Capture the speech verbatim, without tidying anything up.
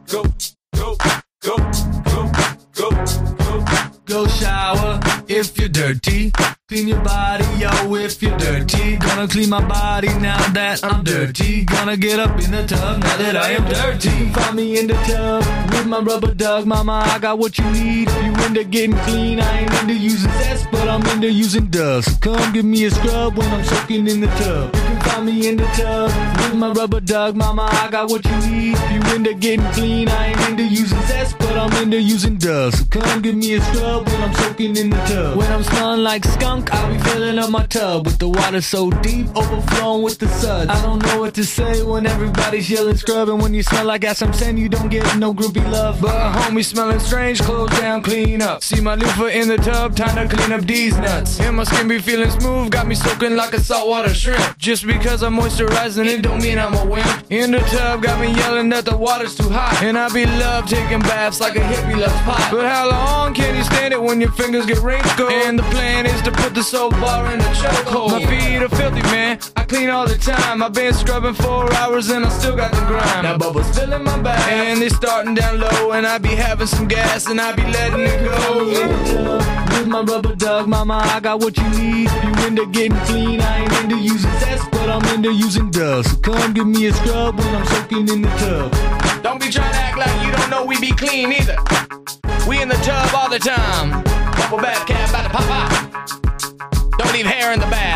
go, go, go, go, go, go. Go shower if you're dirty. Clean your body, yo, if you're dirty. Gonna clean my body now that I'm dirty. Gonna get up in the tub now that I am dirty. Find me in the tub with my rubber duck. Mama, I got what you need. If you into getting clean, I ain't into using zest, but I'm into using dust. So come give me a scrub when I'm soaking in the tub. You can find me in the tub with my rubber duck. Mama, I got what you need. If you into getting clean, I ain't into using zest, but I'm into using dust. So come give me a scrub when I'm soaking in the tub. When I'm smelling like skunk, I'll be filling up my tub with the water so deep, overflowing with the suds. I don't know what to say when everybody's yelling scrub, and when you smell like ass, I'm saying you don't get no groupie love. But homie smelling strange, close down, clean up. See my loofah in the tub, time to clean up these nuts. And my skin be feeling smooth, got me soaking like a saltwater shrimp. Just because I'm moisturizing it don't mean I'm a wimp. In the tub, got me yelling that the water's too hot, and I be love taking baths like a hippie loves pop. But how long can you stand it when your fingers get wrinkled? And the plan is to put the soap bar in the chokehold. My feet are filthy, man, I clean all the time. I've been scrubbing four hours and I still got the grime. Now bubbles filling my bath, and it's starting down low, and I be having some gas and I be letting it go. With my rubber duck, mama, I got what you need. If you into getting clean, I ain't into using zest, but I'm into using dust. So come give me a scrub when I'm soaking in the tub. Don't be trying to act like you don't know we be clean either. We in the tub all the time. Bubble bath cap about to pop out. Don't leave hair in the bath.